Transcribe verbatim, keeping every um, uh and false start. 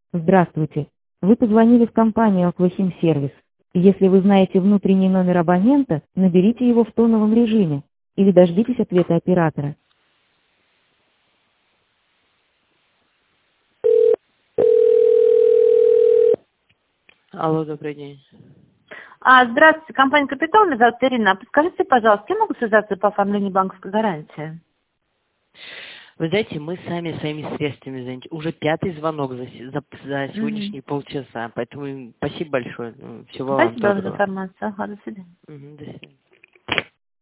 Здравствуйте. Вы позвонили в компанию Aquahim Service. Если вы знаете внутренний номер абонента, наберите его в тоновом режиме или дождитесь ответа оператора. Алло, добрый день. А, здравствуйте, компания «Капитал», меня зовут Ирина. Подскажите, пожалуйста, я могу связаться по оформлению банковской гарантии? Вы знаете, мы сами своими средствами заняты. Уже пятый звонок за, се- за, за Мгм. сегодняшние полчаса. Поэтому спасибо большое. Ну, всего вам Спасибо вам за доброго. информацию. Ага, до свидания. Мгм, до свидания.